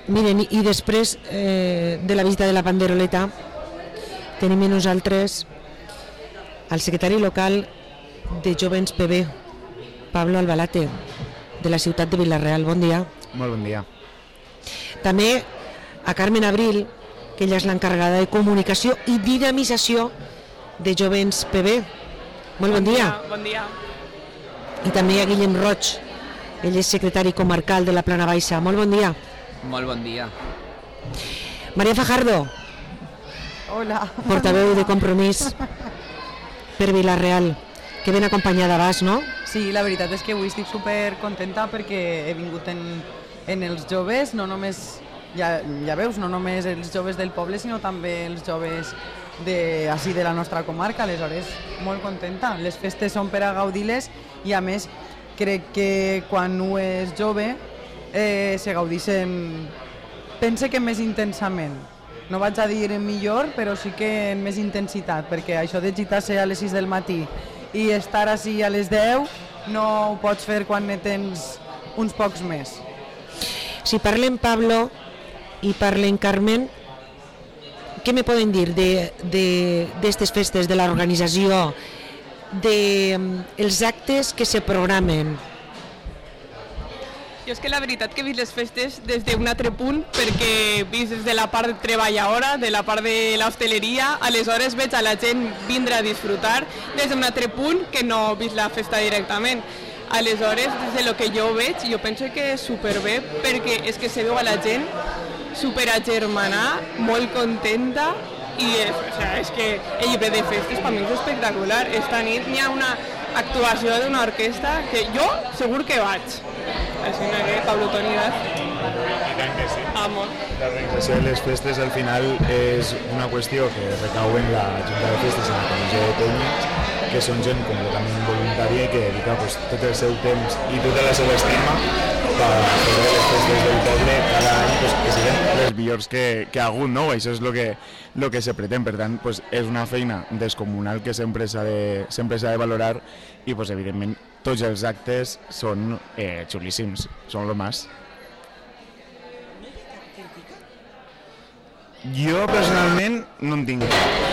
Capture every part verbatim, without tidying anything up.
Miren, i després eh, de la visita de la Panderoleta tenim amb nosaltres el secretari local de Jovens P B, Pablo Albalate, de la ciutat de Vila-real. Bon dia. Molt bon dia. També a Carmen Abril, que ella és l'encarregada de comunicació i dinamització de Jovens P B. Molt bon, bon dia. dia. Bon dia. I també a Guillem Roig, ell és secretari comarcal de la Plana Baixa. Molt bon dia. Molt bon dia. María Fajardo. Hola. Portaveu de Compromís per Vila-real, que ben acompanyada vas, no? Sí, la veritat és que avui estic super contenta perquè he vingut en, en els joves, no només, ja, ja veus, no només els joves del poble, sinó també els joves de, així de la nostra comarca, aleshores molt contenta. Les festes són per a gaudir-les i a més crec que quan un és jove eh, se gaudixen, pense que més intensament. No vaig a dir millor, però sí que en més intensitat, perquè això de gitar-se a les sis del matí i estar així a les deu no ho pots fer quan ne tens uns pocs més. Si parlem Pablo i parlem Carmen, què me poden dir d'aquestes festes, de l'organització, dels actes que se programen? Jo és que la veritat que he vist les festes des d'un altre punt, perquè he vist des de la part treballadora, de la part de l'hostaleria, aleshores veig a la gent vindre a disfrutar des d'un altre punt que no he vist la festa directament. Aleshores, des de lo que jo veig, jo penso que és superbé, perquè és que se veu a la gent super agermanada, molt contenta, i és, o sea, és que el llibre de festes per mi és espectacular. Esta nit n'hi ha una actuació d'una orquestra que jo segur que vaig. Així que, Pablo Tonidad. I tant que sí. Amor. L'organització de les festes al final és una qüestió que recau en la Junta de Festes, en la Comissió de Penyes, que són gent completament voluntària i que dedica pues, tot el seu temps i tota la seva estima per fer les festes del poble cada any pues, que siguin les millors que, que ha hagut, no? Això és el que, lo que se pretén, per tant pues, és una feina descomunal que sempre s'ha de, sempre s'ha de valorar i pues, evidentment tots els actes són eh, xulíssims, són lo más. Jo personalment no en tinc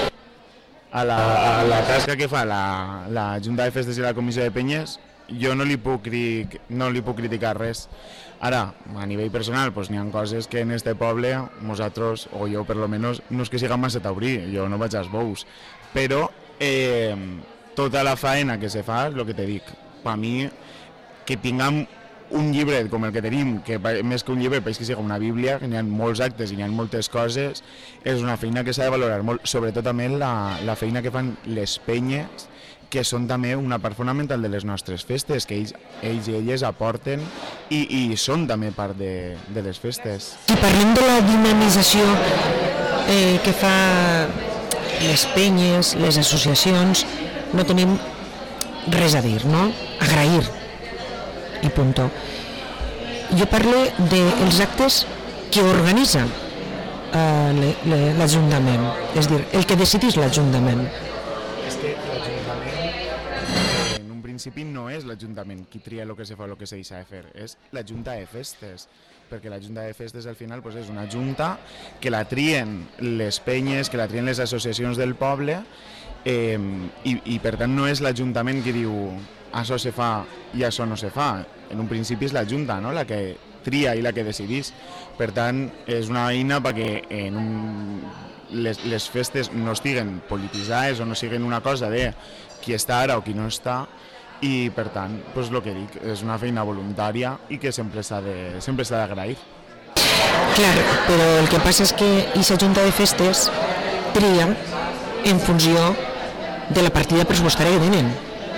a la, a la tasca que fa la, la Junta de Festes i la Comissió de Penyes, jo no li puc, cri, no li puc criticar res. Ara, a nivell personal, pues, n'hi ha coses que en este poble, nosaltres, o jo per lo menos, no és que siga massa taurí, jo no vaig als bous, però eh, tota la faena que se fa és el que te dic. Per mi, que tinguem un llibre com el que tenim, que més que un llibre pareix que sigui una bíblia, que n'hi ha molts actes i n'hi ha moltes coses, és una feina que s'ha de valorar molt, sobretot també la, la feina que fan les penyes, que són també una part fonamental de les nostres festes, que ells, ells i elles aporten i, i són també part de, de les festes. Si parlem de la dinamització eh, que fa les penyes, les associacions, no tenim res a dir, no? Agrair. I punto. Jo parlo dels actes que organitza eh, l'Ajuntament, és a dir, el que decidís l'Ajuntament. És que l'Ajuntament, en un principi, no és l'Ajuntament qui tria el que se fa o el que se deixa de fer, és la Junta de Festes, perquè la Junta de Festes al final pues, és una junta que la trien les penyes, que la trien les associacions del poble, eh, i, i per tant no és l'Ajuntament qui diu això se fa i això no se fa. En un principi és la Junta, no?, la que tria i la que decidís. Per tant, és una eina perquè en un, les, les festes no estiguen polititzades o no siguin una cosa de qui està ara o qui no està, i per tant, pues, el que dic, és una feina voluntària i que sempre s'ha de, sempre s'ha d'agrair. Clar, però el que passa és que aquesta Junta de Festes tria en funció de la partida pressupostària que tenen.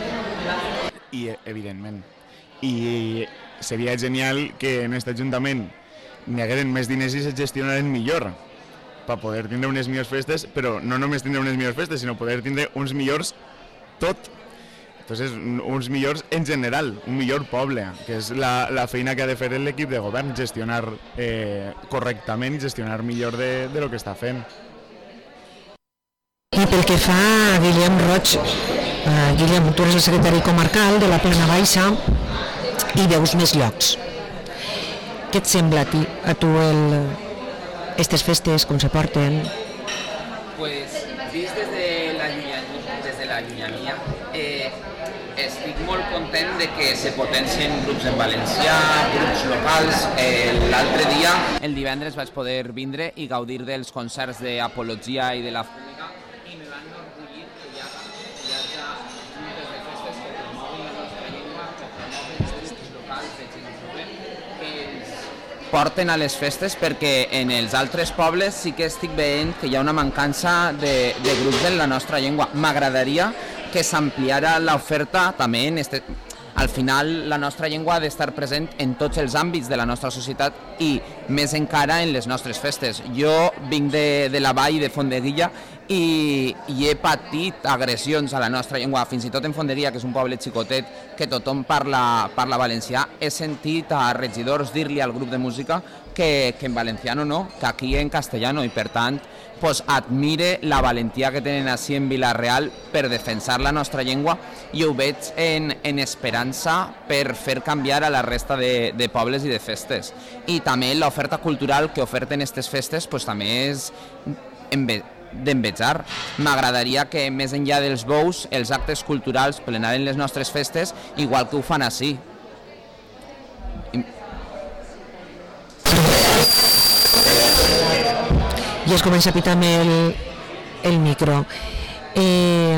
I, evidentment. I seria genial que en aquest Ajuntament n'hi hagueren més diners i se gestionaren millor per poder tindre unes millors festes, però no només tindre unes millors festes, sinó poder tindre uns millors tot. Entonces, uns millors en general, un millor poble, que és la, la feina que ha de fer l'equip de govern, gestionar eh, correctament i gestionar millor de, de lo que està fent. I pel que fa a Guillem Roig, uh, Guillem, tu eres el secretari comarcal de la Plana Baixa i veus més llocs. què et sembla a, ti, a tu el, aquestes festes, com se porten? Pues, vist des de la llunyania, des de la llunyania eh, estic molt content de que se potencien grups en valencià, grups locals. Eh, L'altre dia, el divendres, vaig poder vindre i gaudir dels concerts d'Apologia i de la Fúmiga i me van enorgullir que hi hagi juntes de festes que promoguin la nostra llengua, que promoguin els grups locals de gent jove, que ens porten a les festes, perquè en els altres pobles sí que estic veient que hi ha una mancança de, de grups en la nostra llengua. M'agradaria que s'ampliara l'oferta també en este... Al final la nostra llengua ha d'estar present en tots els àmbits de la nostra societat i més encara en les nostres festes. Jo vinc de, de la vall de Fondeguilla i, i he patit agressions a la nostra llengua, fins i tot en Fondeguilla, que és un poble xicotet que tothom parla, parla valencià. He sentit a regidors dir-li al grup de música que, que en valenciano no, que aquí en castellano, i per tant pues, admire la valentia que tenen així en Vila-real per defensar la nostra llengua, i ho veig en, en esperança per fer canviar a la resta de, de pobles i de festes. I també l'oferta cultural que oferten aquestes festes pues, també és d'envejar. M'agradaria que més enllà dels bous els actes culturals plenaren les nostres festes igual que ho fan així. I es comença a pitar amb el, el micro. Eh,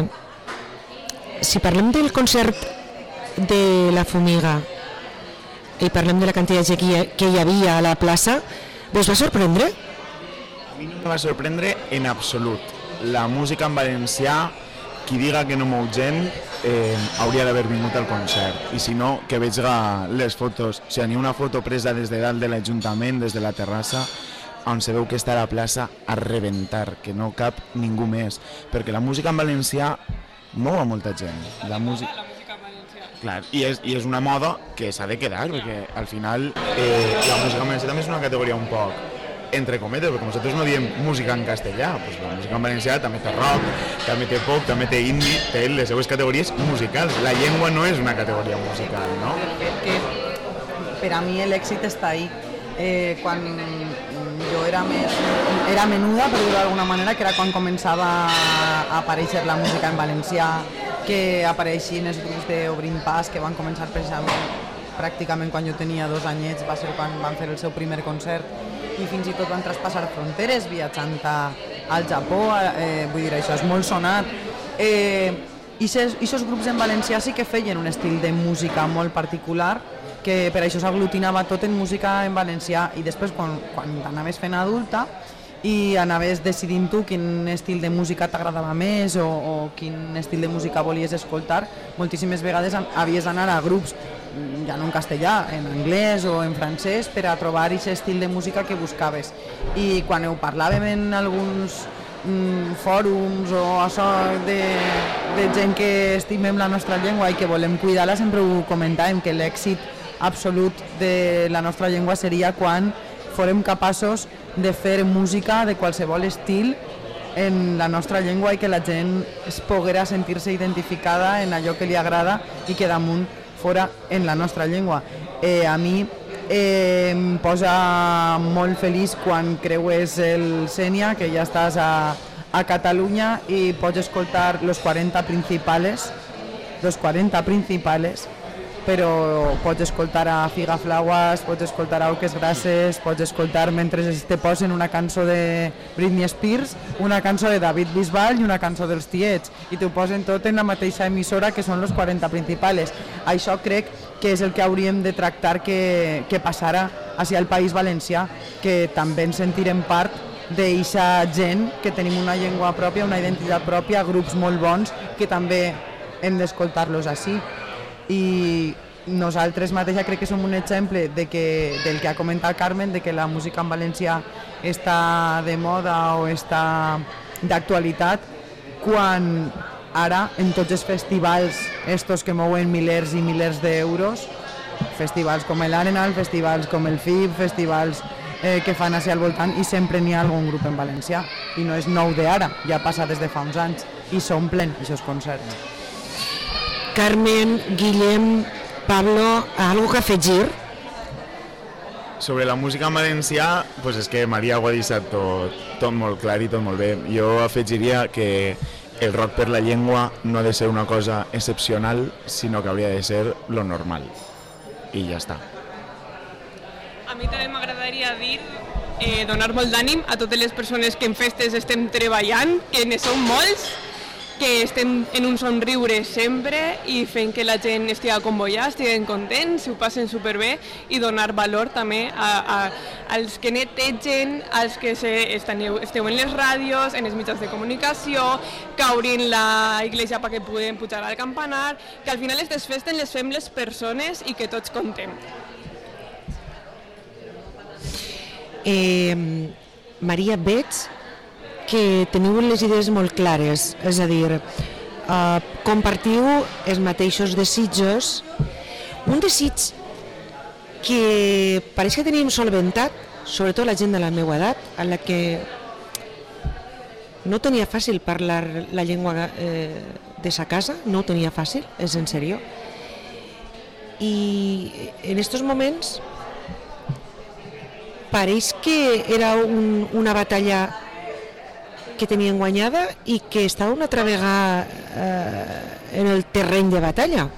si parlem del concert de la Fúmiga i parlem de la quantitat de gent que hi havia a la plaça, vos va sorprendre? A mi no em va sorprendre en absolut. La música en valencià, qui diga que no mou gent, eh, hauria d'haver vingut al concert. I si no, que veiga les fotos. O sigui, n'hi ha una foto presa des de dalt de l'Ajuntament, des de la terrassa, on se veu que està a la plaça a rebentar, que no cap ningú més, perquè la música en valencià mou a molta gent. La música... Clar, i és, i és una moda que s'ha de quedar, perquè al final eh, la música en valencià també és una categoria un poc entre cometes, perquè nosaltres no diem música en castellà, pues la música en valencià també té rock, també té pop, també té indie, té les seues categories musicals. La llengua no és una categoria musical, no? Que per a mi l'èxit està ahí. Eh, quan jo era més era menuda, per dir-ho d'alguna manera, que era quan començava a aparèixer la música en valencià, que apareixien els grups d'Obrint Pas, que van començar precisament pràcticament quan jo tenia dos anyets, va ser quan van fer el seu primer concert, i fins i tot van traspassar fronteres viatjant a, al Japó, eh, vull dir, això és molt sonat. Eh, i aquests grups en valencià sí que feien un estil de música molt particular, que per això s'aglutinava tot en música en valencià, i després quan, quan anaves fent adulta i anaves decidint tu quin estil de música t'agradava més o, o quin estil de música volies escoltar, moltíssimes vegades havies d'anar a grups, ja no en castellà, en anglès o en francès, per a trobar aquest estil de música que buscaves. I quan ho parlàvem en alguns mm, fòrums o això de, de gent que estimem la nostra llengua i que volem cuidar-la, sempre ho comentàvem, que l'èxit absolut de la nostra llengua seria quan fórem capaços de fer música de qualsevol estil en la nostra llengua i que la gent es poguera sentir-se identificada en allò que li agrada i que damunt fora en la nostra llengua. Eh, a mi eh, em posa molt feliç quan creues el Sénia, que ja estàs a, a Catalunya i pots escoltar los quaranta principales, los quaranta principales, però pots escoltar a Figaflaues, pots escoltar a Auques Grasses, pots escoltar mentre te posen una cançó de Britney Spears, una cançó de David Bisbal i una cançó dels Tiets, i t'ho posen tot en la mateixa emissora, que són los quaranta principales. Això crec que és el que hauríem de tractar que, que passara hacia el País Valencià, que també ens sentirem part d'eixa gent, que tenim una llengua pròpia, una identitat pròpia, grups molt bons, que també hem d'escoltar-los així. I nosaltres mateixa crec que som un exemple de que, del que ha comentat Carmen, de que la música en valencià està de moda o està d'actualitat, quan ara en tots els festivals estos que mouen milers i milers d'euros, festivals com l'Arenal, festivals com el F I B, festivals eh, que fan així al voltant, i sempre n'hi ha algun grup en valencià, i no és nou d'ara, ja passa des de fa uns anys, i s'omplen aquests concerts. Carmen, Guillem, Pablo, ¿algo que afegir? sobre la música en valencià, pues és que Maria ho ha deixat tot, tot molt clar i tot molt bé. Jo afegiria que el rock per la llengua no ha de ser una cosa excepcional, sinó que hauria de ser lo normal. I ja està. A mi també m'agradaria dir, eh, donar molt d'ànim a totes les persones que en festes estem treballant, que ne som molts, que estem en un somriure sempre i fent que la gent estigui convollada, estiguen contents, s'ho passen superbé i donar valor també a, a, als que netegen, als que se, esteu, esteu en les ràdios, en els mitjans de comunicació, que obrin la iglesia perquè puguem pujar al campanar, que al final aquestes festes les fem les persones i que tots contem. Eh, Maria, veig que teniu les idees molt clares, és a dir, eh, compartiu els mateixos desitjos. Un desig que pareix que tenim solventat, sobretot la gent de la meva edat, en la que no tenia fàcil parlar la llengua eh, de sa casa, no ho tenia fàcil, és en sèrio. I en aquests moments pareix que era un, una batalla que tenien guanyada i que estava una altra vegada eh, en el terreny de batalla.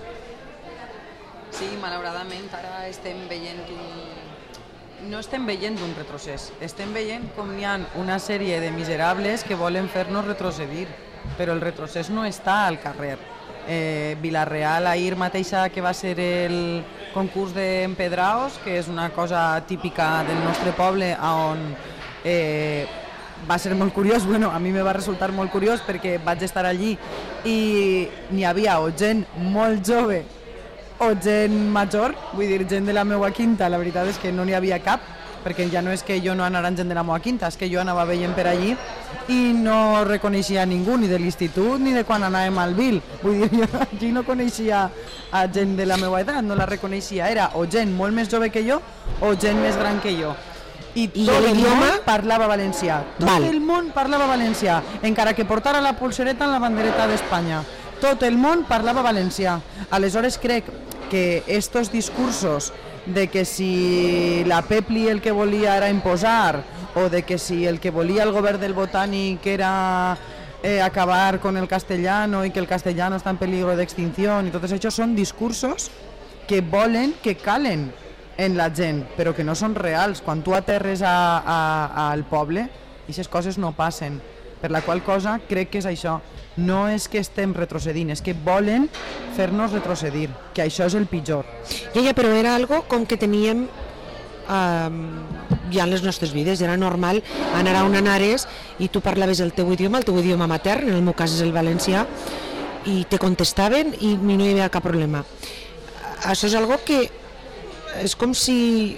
Sí, malauradament ara estem veient un... no estem veient un retrocés, estem veient com hi ha una sèrie de miserables que volen fer-nos retrocedir, però el retrocés no està al carrer. Eh, Vila-real ahir mateixa, que va ser el concurs d'empedraos, que és una cosa típica del nostre poble, on eh, va ser molt curiós, bueno, a mi me va resultar molt curiós perquè vaig estar allí i n'hi havia o gent molt jove o gent major, vull dir, gent de la meva quinta, la veritat és que no n'hi havia cap, perquè ja no és que jo no anara gent de la meva quinta, és que jo anava veient per allí i no reconeixia ningú, ni de l'institut ni de quan anàvem al Vil. Vull dir, jo allí no coneixia a gent de la meva edat, no la reconeixia, era o gent molt més jove que jo o gent més gran que jo. I tot el món parlava valencià, tot Val. el món parlava valencià, encara que portara la pulsereta en la bandereta d'Espanya. Tot el món parlava valencià. Aleshores crec que estos discursos de que si la Pepli el que volia era imposar o de que si el que volia el govern del Botànic era eh, acabar con el castellano i que el castellano està en peligro d'extinció i tots això són discursos que volen que calen en la gent, però que no són reals. Quan tu aterres a, a, al poble, aquestes coses no passen. Per la qual cosa crec que és això. No és que estem retrocedint, és que volen fer-nos retrocedir, que això és el pitjor. Ja, ja, però era algo com que teníem eh, ja en les nostres vides, era normal anar a on anares i tu parlaves el teu idioma, el teu idioma matern, en el meu cas és el valencià, i te contestaven i no hi havia cap problema. Això és algo que és com si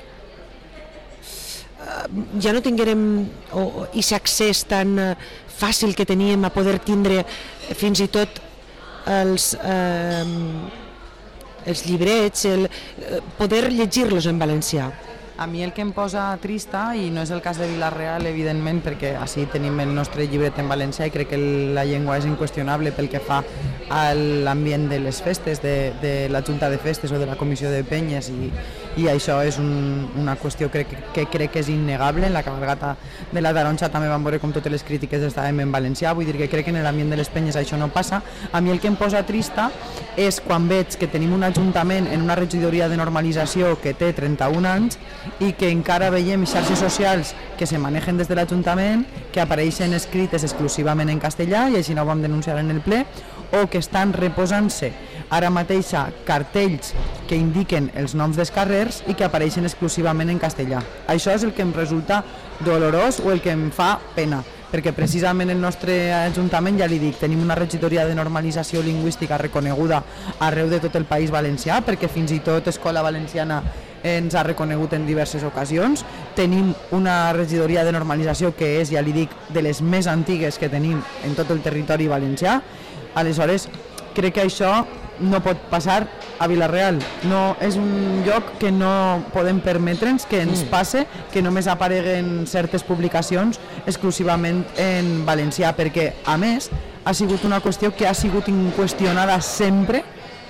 ja no tinguérem o, i accés tan fàcil que teníem a poder tindre fins i tot els, eh, els llibrets, el, poder llegir-los en valencià. A mi el que em posa trista, i no és el cas de Vila-real, evidentment, perquè així tenim el nostre llibret en valencià i crec que la llengua és inqüestionable pel que fa a l'ambient de les festes, de, de la Junta de Festes o de la Comissió de Penyes, i, i això és un, una qüestió crec, que crec que és innegable. En la cabalgata de la Taronja també vam veure com totes les crítiques estàvem en valencià, vull dir que crec que en l'ambient de les penyes això no passa. A mi el que em posa trista és quan veig que tenim un ajuntament en una regidoria de normalització que té trenta-un anys i que encara veiem xarxes socials que se manegen des de l'Ajuntament, que apareixen escrites exclusivament en castellà, i així no ho vam denunciar en el ple, o que estan reposant-se ara mateix cartells que indiquen els noms dels carrers i que apareixen exclusivament en castellà. Això és el que em resulta dolorós o el que em fa pena, perquè precisament el nostre Ajuntament, ja li dic, tenim una regidoria de normalització lingüística reconeguda arreu de tot el País Valencià, perquè fins i tot Escola Valenciana ens ha reconegut en diverses ocasions. Tenim una regidoria de normalització que és, ja li dic, de les més antigues que tenim en tot el territori valencià. Aleshores, crec que això no pot passar a Vila-real. No, és un lloc que no podem permetre'ns que ens passe, que només apareguen certes publicacions exclusivament en valencià, perquè, a més, ha sigut una qüestió que ha sigut inqüestionada sempre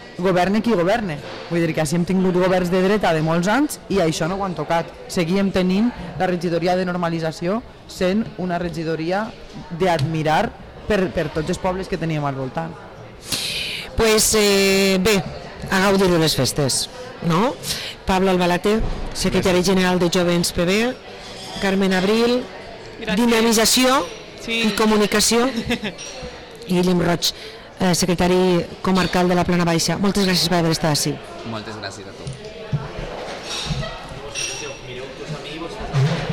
governe qui governe. Vull dir que així hem tingut governs de dreta de molts anys i això no ho han tocat. Seguíem tenint la regidoria de normalització sent una regidoria d'admirar per, per tots els pobles que teníem al voltant. Pues eh, bé, a gaudir de les festes, no? Pablo Albalate, secretari general de Jovens P B, Carmen Abril, gràcies. Dinamització sí. I comunicació, i Guillem Roig, eh, secretari comarcal de la Plana Baixa. Moltes gràcies per haver estat així. Moltes gràcies a tu. Mireu tus amigos.